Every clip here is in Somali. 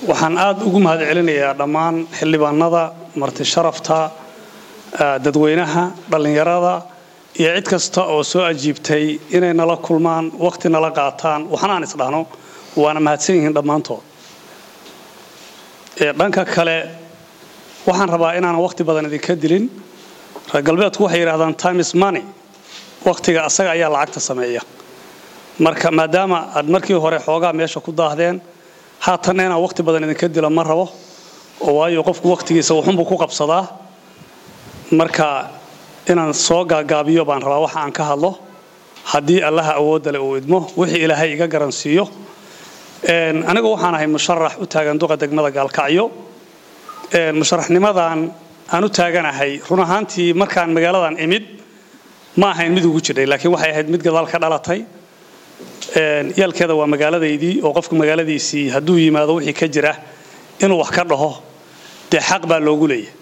waxaan aad ugu mahadcelinayaa dhammaan xildhibaanada marti sharafta dadweynaha dhalinyarada iyo cid kasta oo soo ajiibtay inay nala kulmaan waqti nala qaataan waxaan isdhaano waana mahadsan yihiin dhamaantood dhanka kale waxaan rabaa inaan waqti badan idinka dilin galbeedku waxay yiraahdaan time is money waqtiga asaga ayaa lacagta sameeya marka maadaama aad markii hore xoogaa meesha ku daahdeen haatan inaan waqti badan idinka dilo ma rabo oo waayo qofku waqtigiisa wuxuu ku qabsadaa marka inaan soo gaagaabiyo baan rabaa waxa aan ka hadlo hadii Allah awood leh uu idmo wixii Ilaahay iga garansiiyo aniga waxaan ahay musharax u taagan duqa degmada Gaalkacyo musharaxnimadan aan u taaganahay run ahaantii markaan magaaladan imid ma ahayn mid ugu jiray laakiin waxay ahayd mid gadaal ka dhalatay yalkeeda waa magaaladeedii oo qofku magaaladiisii haduu yimaado wixii ka jira inuu wax ka dhaho de xaq baa loogu leeyahay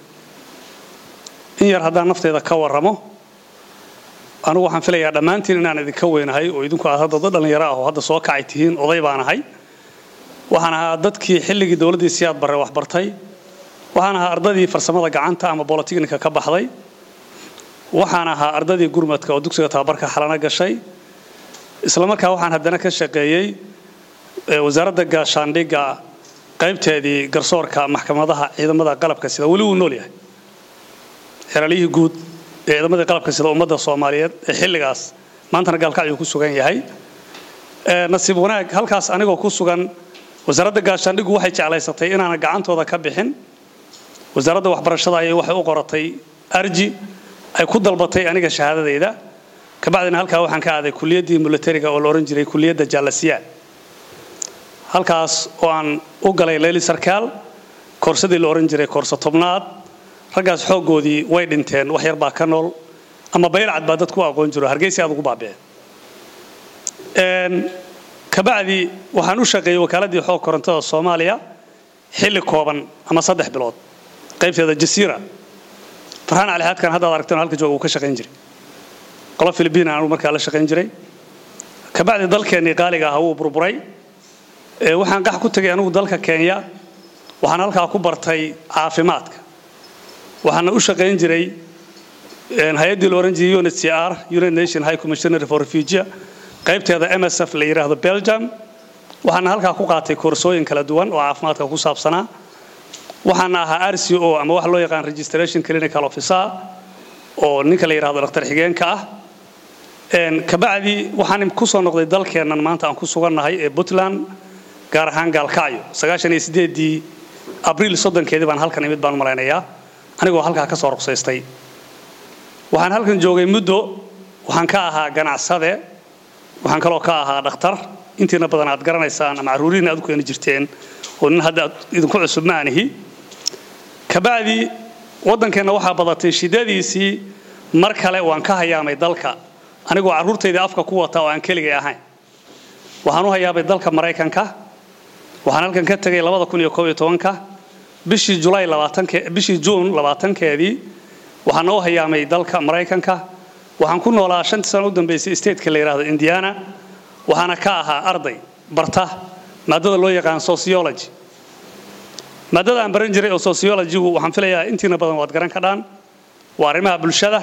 in yar haddaan nafteeda ka waramo anigu waxaan filayaa dhammaantiin inaan idinka weynahay oo idinku aad hadda dhalinyaro ah oo hadda soo kacay tihiin oday baan ahay waxaan ahaa dadkii xilligii dawladii siyaad bare wax bartay waxaan ahaa ardadii farsamada gacanta ama bolotechnika ka baxday waxaan ahaa ardadii gurmadka oo dugsiga tababarka xalana gashay isla markaa waxaan haddana ka shaqeeyay wasaaradda gaashaandhigga qaybteedii garsoorka maxkamadaha ciidamada qalabka sida wali uu nool yahay xeralihii guud ee ciidamada qalabka sida ummadda Soomaaliyeed ee xilligaas maanta Gaalkacyo ku sugan yahay nasiib wanaag halkaas anigoo ku sugan wasaaradda gaashaandhiggu waxay jeclaysatay inaan gacantooda ka bixin wasaaradda waxbarashada ay waxay u qoratay arji ay ku dalbatay aniga shahaadadeyda kabacdina halkaa waxaan ka aaday kulliyadii militariga oo la oran jiray kulliyadda Jaalasiya halkaas oo aan u galay leeli sarkaal koorsadii la oran jiray koorso tobnaad ragaas xoogoodii way dhinteen wax yar baa ka nool ama baylacad baa dadku aqoon jiro Hargeysa aad ugu baabeen kabacdi waxaan u shaqeeyay wakaaladii xoog korontada Soomaaliya xilli kooban ama 3 bilood qaybteeda Jasiira farxaan cali hadkan hadda aragteen halka jooga uu ka shaqeyn jiray qolo Filibiin aan markaa la shaqeyn jiray kabacdi dalkeennii qaaliga ah uu burburay waxaan qax ku tagay anigu dalka Kenya waxaan halka ku bartay caafimaadka waxaan u shaqeyn jiray hay'adii la oran jiray UNHCR United Nations High Commissioner for Refugees qaybteeda MSF la yiraahdo Belgium waxaan halka ku qaatay koorsooyin kala duwan oo caafimaadka ku saabsanaa waxaan ahaa RCO ama wax loo yaqaan Registration Clinical Officer oo ninka la yiraahdo dhakhtar xigeenka ah kabacdi waxaan ku soo noqday dalkeenna maanta aan ku sugannahay ee Puntland gaar ahaan Gaalkacyo 98 Abriil 30 baan halkan imid baan maraynayaa anigoo halka ka soo ruqsaystay waxaan halkan joogay muddo waxaan ka ahaa ganacsade waxaan kaloo ka ahaa dhakhtar intiina badan aad garanaysaan ama caruuriin aad ku keen jirteen oo nin hadda idinku cusub ma anihi kabacdi wadankeena waxa badatay shidadiisii mar kale waan ka hayaamay dalka anigoo caruurtayda afka ku wata oo aan kaliya ahayn waxaan u hayaabay dalka Mareykanka waxaan halkan ka tagay 2011 bishii July 20 bishii June 20keedii waxaan u hayaamay dalka Mareykanka waxaan ku noolaa 5 sano u dambeysay state-ka la yiraahdo Indiana waxaana ka ahaa arday barta maadada loo yaqaan sociology maadada aan baran jiray oo sociology-gu waxaan filayaa intiina badan waad garan ka dhaan waa arrimaha bulshada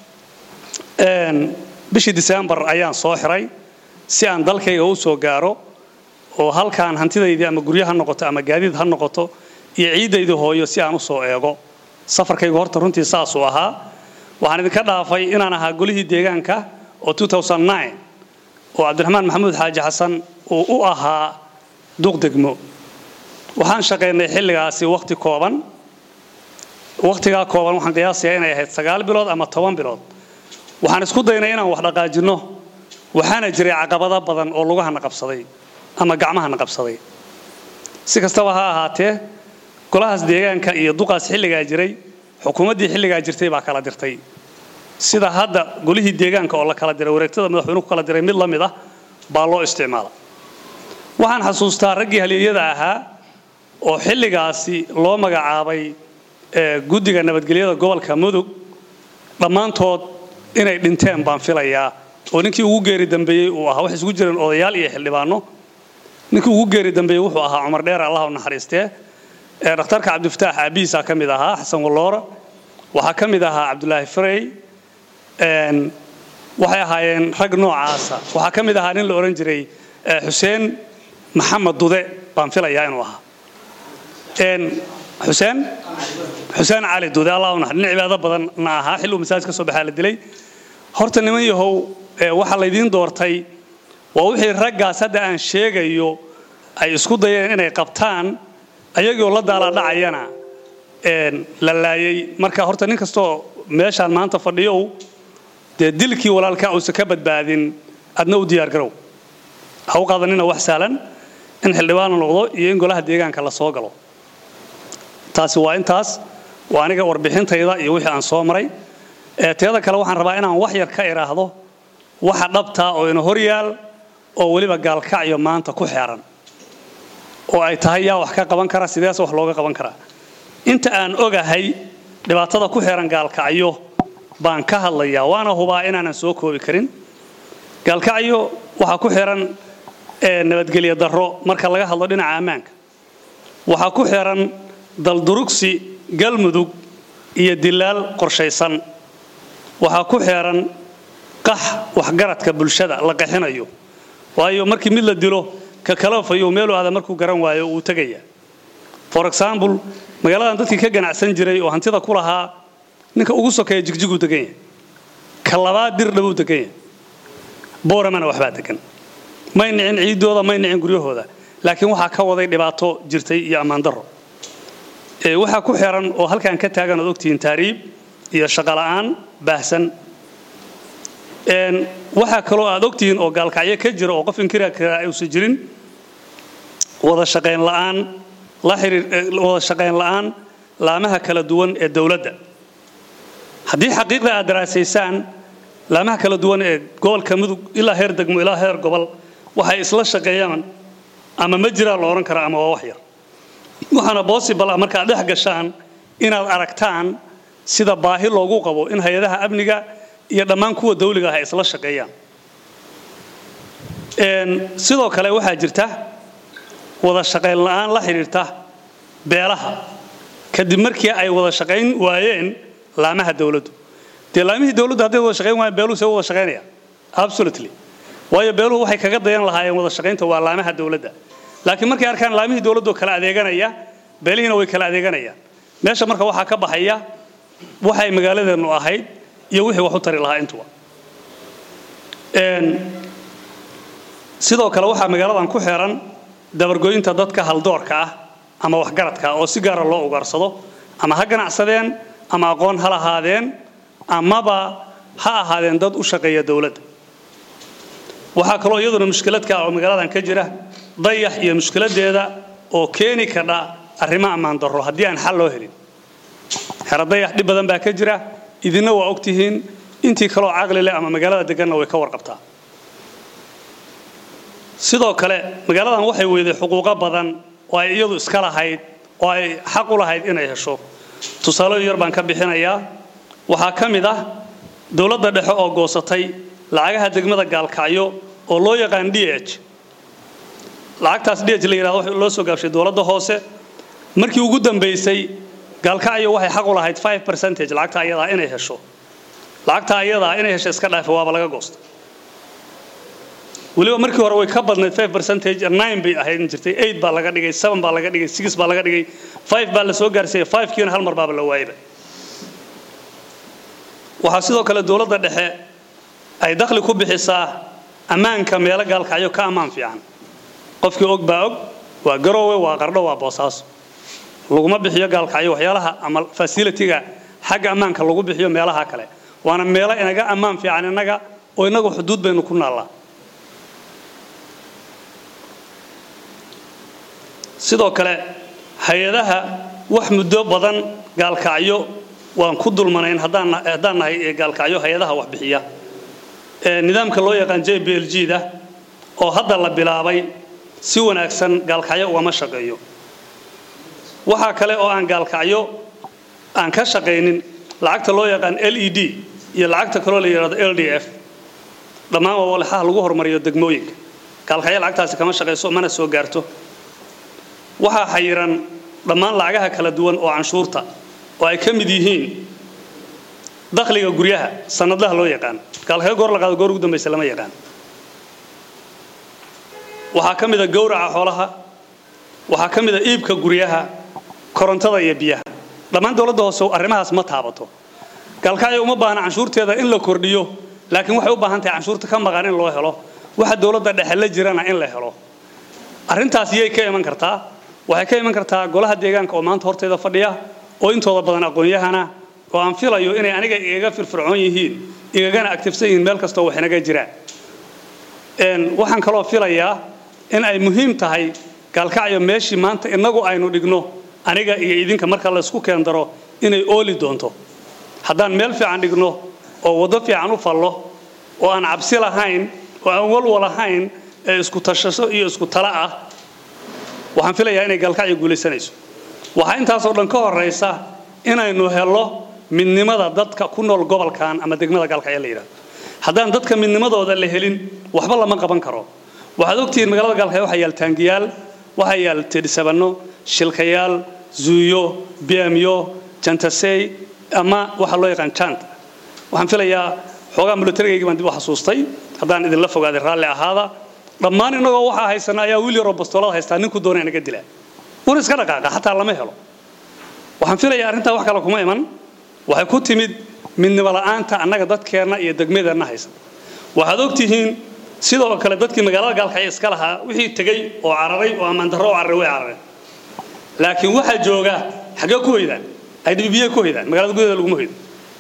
bishii December ayaan soo xiray si aan dalkayga u soo gaaro oo halkaan hantidaydii ama guryaha noqoto ama gaadiid ha noqoto iyo ciidaydu hooyo si aan u soo eego safarkaygu horta runtii saas u ahaa waxaan idinka dhaafay inaan ahaa golihii deegaanka oo 2009 oo Cabdiraxmaan Maxamuud Xaaji Xasan oo u ahaa duq degmo waxaan shaqeynay xilligaasi waqti kooban waqtiga kooban waxaan qiyaasay inay ahayd 9 bilood ama 10 bilood waxaan isku daynay inaan wax dhaqaajino waxaana jiray caqabado badan oo lugaha qabsaday ama gacmaha qabsaday si kastaba ha ahaatee golahaas deegaanka iyo duqaas xilliga jiray xukuumadii xilliga jirtay baa kala dirtay sida hadda golihii deegaanka oo la kala diray wareegtada madaxweynuhu kala diray mid la mid ah baa loo isticmaalay waxaan xasuustaa raggii halyeeyada ahaa oo xilligaasi loo magacaabay guddiga nabadgelyada gobolka Mudug dhamaantood inay dhinteen baan filayaa oo ninkii ugu geeri dambeeyay uu ahaa wax isku jireen odayaal iyo xildhibaano ninkii ugu geeri dambeeyay wuxuu ahaa Cumar Dheer Allah u naxariistee dhakhtarka Cabdifataax Abiisa kamid ahaa Xasan Waloora waxa kamid ahaa Cabdullaahi Frey waxay ahaayeen rag noocaasa waxa kamid ahaa nin la oran jiray Xuseen Maxamed Dude baan filayaa inuu ahaa Xuseen Cali Dude Allah u naxariistee cibaado badan na ahaa xillu masaajid ka soo baxay la dilay horta niman yahow waxa la idin doortay waa wixii raggaas hadda aan sheegayo ay isku dayeen inay qabtaan ayagoo la daala dhacayana la laayay marka horta nin kasto meeshaan maanta fadhiyo dilkii walaalka uu ka badbaadin adna u diyaar garow ha u qaadanina wax saalan in xildhibaan noqdo iyo in golaha deegaanka la soo galo taasi waa intaas waa aniga warbixintayda iyo wixii aan soo maray teeda kale waxaan rabaa inaan wax yar ka iraahdo waxa dhabta oo ina horyaal oo waliba gaalkacyo maanta ku xeeran oo ay tahay yaa wax ka qaban kara sidaas wax looga qaban kara inta aan ogahay dhibaatada ku xeeran gaalkacyo baan ka hadlayaa waana hubaa inaanan soo koobi karin gaalkacyo waxa ku xeeran nabadgelyo darro marka laga hadlo dhinaca ammaanka waxa ku xeeran daldurugsi galmudug iyo dilaal qorshaysan waxa ku xeeran qax waxgaradka bulshada la qaxinayo waayo markii mid la dilo ka kala fayo meel aad markuu garan waayo uu tagaya for example magaaladan dadkii ka ganacsan jiray oo hantida ku lahaa ninka ugu sokeeyo jigjigu tagay ka labaad dir dhaw tagay booramana waxba tagan ma nicin ciidooda ma nicin guryahooda laakiin waxa ka waday dhibaato jirtay iyo amaan darro waxa ku xiran oo halkaan ka taagan oo ogtiin taariib iyo shaqo la'aan baahsan waxa kale oo aad ogtiin oo gaalkacyo ka jira oo qof inkira ay u jirin wada shaqeyn la'aan laamaha kala duwan ee dawladda haddii xaqiiqda aad daraasaysaan laamaha kala duwan ee gobolka mudug ilaa heer degmo ilaa heer gobol waxay isla shaqeeyaan ama ma jira la oran kara ama waa wax yar waxana possible marka aad dhex gashaan inaad aragtaan sida baahi loogu qabo in hay'adaha amniga iyo dhammaan kuwa dawliga ah ay isla shaqeeyaan sidoo kale waxa jirta wada shaqeyn la'aan la xiriirta beelaha kadib markii ay wada shaqeyn waayeen laamaha dawladdu laamihii dawladdu hadday wada shaqeyn waayeen beeluhu wada shaqeynaya absolutely waayo beeluhu waxay kaga dayan lahaayeen wada shaqeynta waa laamaha dawladda laakiin markay arkaan laamihii dawladdu kala adeeganaya beelihiina way kala adeeganayaan meesha marka waxa ka baxaya waxay magaaladeenu ahayd iyo wixii wax u tari lahaa intuba sidoo kale waxa magaaladan ku xeeran dabargooyinta dadka haldoorka ah ama wax garadka oo si gaar ah loo ugarsado ama ha ganacsadeen ama aqoon ha lahaadeen amaba ha ahaadeen dad u shaqeeya dawladda waxa kale oo iyaduna mushkiladka oo magaaladan ka jira dayax iyo mushkiladeeda oo keeni kara arrimo amaan darro haddii aan xal loo helin xeradayax dhib badan baa ka jira idina waa ogtihiin intii kale oo caqli leh ama magaalada deganna way ka warqabtaa sidoo kale magaaladan waxay weeday xuquuq badan oo ay iyadu iska lahayd oo ay xaq u lahayd inay hesho tusaale yar baan ka bixinayaa waxa kamid ah dawladda dhexe oo goosatay lacagaha degmada gaalkacyo oo loo yaqaan DH lacagtaas DH la yiraahdo loo soo gaabshay dawladda hoose markii ugu dambeysay gaalkacyo waxay xaq u lahayd 5% lacagta ayada inay hesho lacagta ayada inay hesho iska dhaafay waaba laga goostay waliba markii hore way ka badnayd 5% 9 bay ahayd jirtay 8 baa laga dhigay 7 baa laga dhigay 6 baa laga dhigay 5 baa la soo gaarsiiyay 5 kiina hal mar baa la waayay waxa sidoo kale dawladda dhexe ay dakhli ku bixisaa ammaanka meelo gaalkacyo ka ammaan fiican qofkii og baa og waa garoowe waa qardho waa boosaaso laguma bixiyo gaalkacyo waxyaalaha ama facility-ga xagga ammaanka lagu bixiyo meelaha kale waana meelo inaga ammaan fiican inaga oo inagu xuduud baynu ku naalaa sidoo kale hay'adaha wax muddo badan gaalkacyo waan ku dulmanayn haddaan nahay gaalkacyo hay'adaha wax bixiya nidaamka loo yaqaan JBLG-da oo hadda la bilaabay si wanaagsan gaalkacyo uma shaqeeyo waxa kale oo aan gaalkacyo aan ka shaqeynin lacagta loo yaqaan LED iyo lacagta kale oo la yiraahdo LDF dhammaan waa walaxaha lagu hormariyo degmooyinka gaalkacyo lacagtaasi kama shaqeyso mana soo gaarto waxa xayiran dhammaan lacagaha kala duwan oo canshuurta oo ay ka mid yihiin dakhliga guryaha sanadlaha loo yaqaan gaalkacyo goor la qaado goor ugu dambeysay lama yaqaan waxa ka mid ah gowraca xoolaha waxa ka mid ah iibka guryaha korontada iyo biyaha dhammaan dawladda hoose arrimahaas ma taabato gaalkacyo uma baahna canshuurteeda in la kordhiyo laakiin waxay u baahan tahay canshuurta ka maqan in loo helo waxa dawladda dhexe la jirana in la helo arrintaas iyay ka iman kartaa waxay ka iman kartaa golaha deegaanka oo maanta horteeda fadhiya oo intooda badan aqoon-yahana oo aan filayo inay aniga iga firfircoon yihiin igagana actifsan yihiin meel kasta wax inaga jiraan waxaan kaloo filayaa in ay muhiim tahay gaalkacyo meeshii maanta inagu aynu dhigno aniga iyo idinka marka la isku keendaro inay ooli doonto haddaan meel fiican dhigno oo wado fiican u fallo oo aan cabsi lahayn oo aan walwal lahayn ee isku tashaso iyo isku tala ah waxaan filayaa inay gaalkacyo guulaysanayso waxa intaas oo dhan ka horeysa inaynu helo midnimada dadka ku nool gobolkan ama degmada gaalkacyo la yiraahdo haddaan dadka midnimadooda la helin waxba lama qaban karo waxaad ogtihiin magaalada gaalkacyo waxa yaal taangiyaal waxa yaal teedhisabano shilkayaal zuuyo biamyo jantasey ama waxa loo yaqaan jant waxaan filayaa xoogaa militariga baan dib u xasuustay haddaan idin la fogaaday raalli ahaada dhammaan inagoo waxa haysana ayaa wiil yaro bastoolada haystaa ninku doonay inaga dilaa una iska dhaqaaqa xataa lama helo waxaan filayaa arrintaa wax kale kuma iman waxay ku timid midnimo la'aanta annaga dadkeena iyo degmadeena haysan waxaad ogtihiin sidoo kale dadkii magaalada gaalkacyo iska lahaa wixii tagay oo cararay oo amaan darro cararay way cararay laakiin waxa jooga xagee ku hoydaan IDB ku hoydaan magaalada gudaheeda lagu hoydo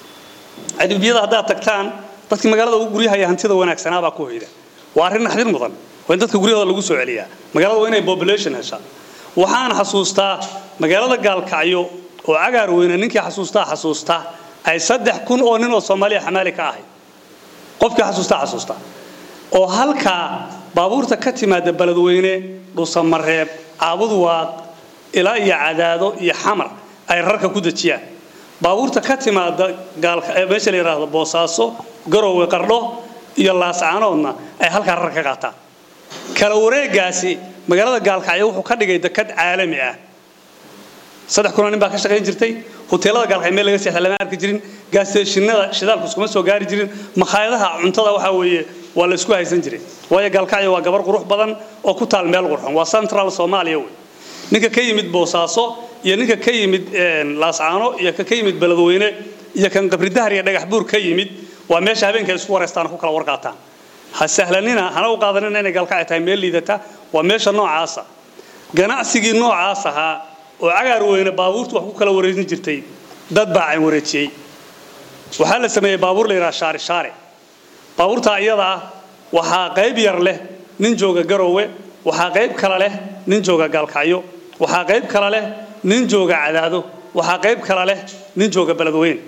IDB hadda tagtaan dadkii magaalada ugu guryaha hantida wanaagsanaa baa ku hoyda waa arrin naxdin mudan waa in dadka guryahooda lagu soo celiyaa magaalada waa inay population heshaa waxaan xasuustaa magaalada gaalkacyo oo cagaar weyna ninkii xasuusta ay 3,000 oo nin oo Soomaaliya xamaali ka ahay qofkii xasuusta oo halka baabuurta ka timaada baladweyne dhuusamareeb caabud waaq ilaa iyo cadaado iyo xamar ay rarka ku dajiyaan baabuurta ka timaada gaalka meesha la yiraahdo boosaaso garowe qardho iyo laascaanoodna ay halka rar ka qaataan kala wareegaasi magaalada gaalkacyo wuxuu ka dhigay dekad caalami ah 3,000 nin baa ka shaqeyn jirtay hoteelada gaalkacyo meel laga seexday lama arki jirin gaasashinada shidaalku iskuma soo gaari jirin makhaayadaha cuntada waxa weeye waa la isku haysan jiray waayo gaalkacyo waa gabar qurux badan oo ku taal meel qurxoon waa central Soomaaliya weey ninka ka yimid boosaaso iyo ninka ka yimid laascaano iyo ka yimid baladweyne iyo kan qabridahar iyo dhagax buur ka yimid waa meesha habeenka isku wareystaan ku kala warqaataan ha sahlanina hana u qaadanina inay gaalkacyo tahay meel liidata waa meesha noocaas ah ganacsigii noocaas ah oo cagaar weyne baabuurtu wax ku kala wareejin jirtay dad baa ay wareejiyay waxa la sameeyay baabuur la yiraahdo shaari baabuurta iyada waxa qayb yar leh nin jooga garowe waxa qayb kala leh nin jooga gaalkacyo waxa qayb kala leh nin jooga cadaado waxa qayb kala leh nin jooga baladweyne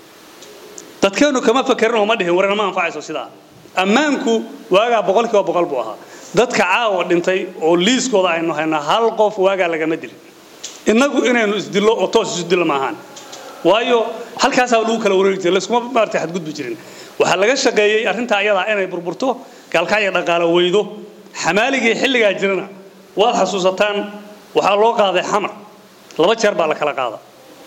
dadkeenu kama fakarno ma dhihin warana ma anfacayso sida ammaanku waaga 100% buu ahaa dadka caawa dhintay oo liiskooda aynu hayna hal qof waaga laga ma dilin inagu inaynu isdilo oo toos isdilo maahan waayo halkaas lagu kala wareegtay la isku maartay xad gudbi jirin waxa laga shaqeeyay arrinta ayada inay burburto gaalkacyo dhaqaale weydo xamaaligii xilliga jirana waa xasuusataan waxa loo qaaday xamar 2 jeer baa la kala qaaday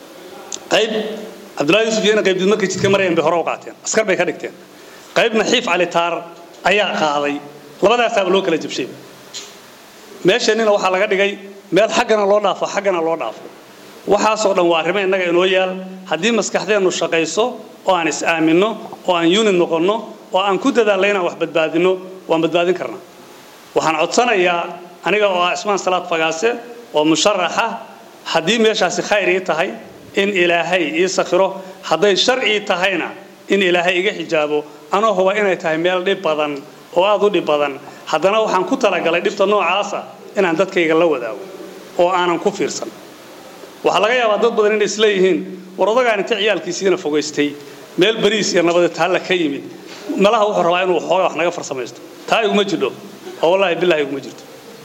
qayb Abdullahi Yusuf yana qayb dib markii jidka marayeen bay hore u qaateen askar bay ka dhigteen qaybna xiif cali taar ayaa qaaday labadaas aad loo kala jabshay meeshanina waxa laga dhigay meel xaggana loo dhaafo waxa soo dhan waa arrimo inaga inoo yaal hadii maskaxdeenu shaqeyso oo aan is aamino oo aan unit noqono oo aan ku dadaalayna wax badbaadino waan badbaadin karnaa waxaan codsanayaa aniga oo Ismaan Salaad Fagaase oo musharaxa hadii meeshaasi khayr ay tahay in Ilaahay ii sakhiro haday sharci tahayna in Ilaahay iga xijaabo anoo huwa inay tahay meel dhib badan oo aad u dhib badan haddana waxaan ku talagalay dhibta noocaas inaan dadkayga la wadaago oo aanan ku fiirsan waxa laga yaabaa dad badan inay isleeyihiin war odagaan inta ciyaalkiisina fogeystay meel bariis iyo nabad taala ka yimid malaha wuxuu rabaa inuu xoogaa wax naga farsamaysto taa iguma jidho oo wallahi billahi iguma jirto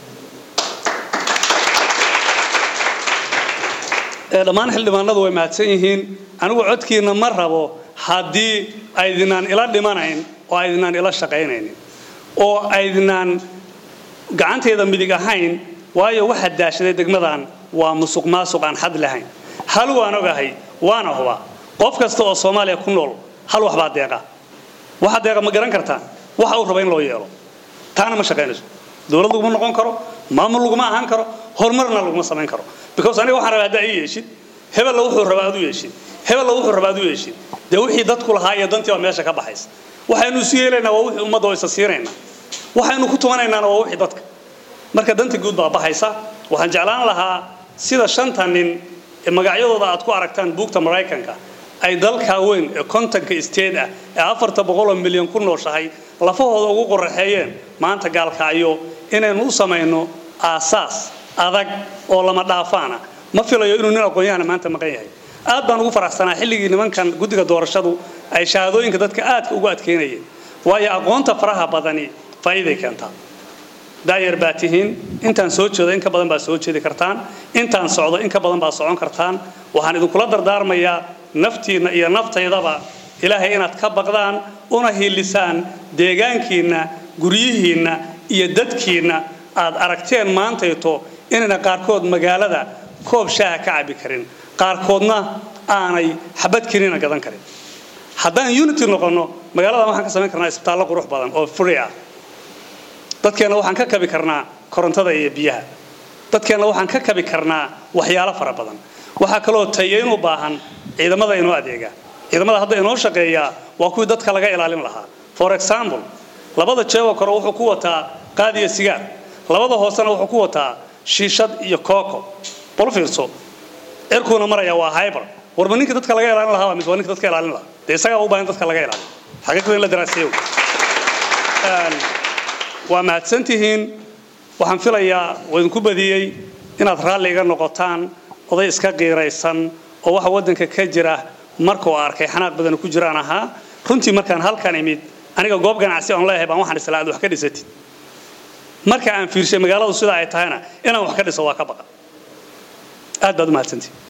dhammaan xildhibaanadu way mahadsan yihiin anigu codkiina ma rabo haddii aydinaan ila dhimanayn oo aydinaan ila shaqaynayn oo aydinaan gacanteeda midig ahayn waayo waxa daashaday degmadan waa musuq maasuq aan xad lahayn hal waan ogahay waana huba qof kasta oo Soomaaliya ku nool hal wax baa deeqa waxa deeqa ma garan kartaa waxa uu rabo in loo yeelo taana ma shaqeynayso dawladdu ma noqon karo maamul ma ahaan karo horumarna lagu ma samayn karo because aniga waxaan rabaa haday yeeshid hebel wuxuu rabaa adu yeeshid hebel wuxuu rabaa adu yeeshid de wixii dadku lahaa iyo dantii waa meesha ka baxaysa waxaanu sii yeelaynaa waa wixii ummadda oo isa siirayna waxaanu ku tumanaynaa waa wixii dadka marka dantii guud baa baxaysa waxaan jeclaan lahaa sida shanta nin ee magacyadooda aad ku aragtaan buugta Mareykanka ay dalka weyn ee kontanka state ah ee 400 milyan ku nooshahay lafahooda ugu qorraxeeyeen maanta gaalkaayo inaynu u sameeyno aasaas adag oo lama dhaafaana ma filayo inuu nin aqoon-yahan maanta maqan yahay aad baan ugu faraxsanaa xilligii nimankan guddiga doorashadu ay shahaadooyinka dadka aad ugu adkeynayeen waayo aqoonta faraha badani faa'iido keenta daayar baatihiin intaan soo jeedo in ka badan baa soo jeedi kartaan intaan socdo in ka badan baa socon kartaan waxaan idin kula dardaarmayaa naftiina iyo naftaydaba ilaahay inaad ka baqdaan una hiilisaan deegaankiina guriyihiina iyo dadkiina aad aragteen maantayto inayna qaarkood magaalada koob shaaha ka cabi karin qaarkoodna aanay xabad kiniina gadan karin haddaan unity noqono magaalada waxaan ka samayn karnaa isbitaallo qurux badan oo free ah dadkeena waxaan ka kabi karnaa korontada iyo biyaha dadkeena waxaan ka kabi karnaa waxyaalo fara badan waxa kale oo tayeyn u baahan ciidamada inoo adeega ciidamada hadda inoo shaqeeya waa kuwii dadka laga ilaalin lahaa for example labada jeebo kore wuxuu ku wataa qaad iyo sigaar labada hoosena wuxuu ku wataa shiishad iyo kooko bolfiirso cirkuuna maraya waa hyper warba ninka dadka laga ilaalin lahaa mise waa ninka dadka ilaalin lahaa de isaga u baahan dadka laga ilaaliyo xaqiiqada in la daraaseeyo waa mahadsantihiin waxaan filayaa waan ku badiyay inaad raalli iga noqotaan oday iska qiiraysan oo waxa wadanka ka jira markuu arkay xanaaq badan ku jiraan ahaa runtii markaan halkan imid aniga goob ganacsi aan leeyahay baan waxaan islaad wax ka dhisatid marka aan fiirshay magaaladu sida ay tahayna inaan wax ka dhiso waa ka baqa aad baad u mahadsantihiin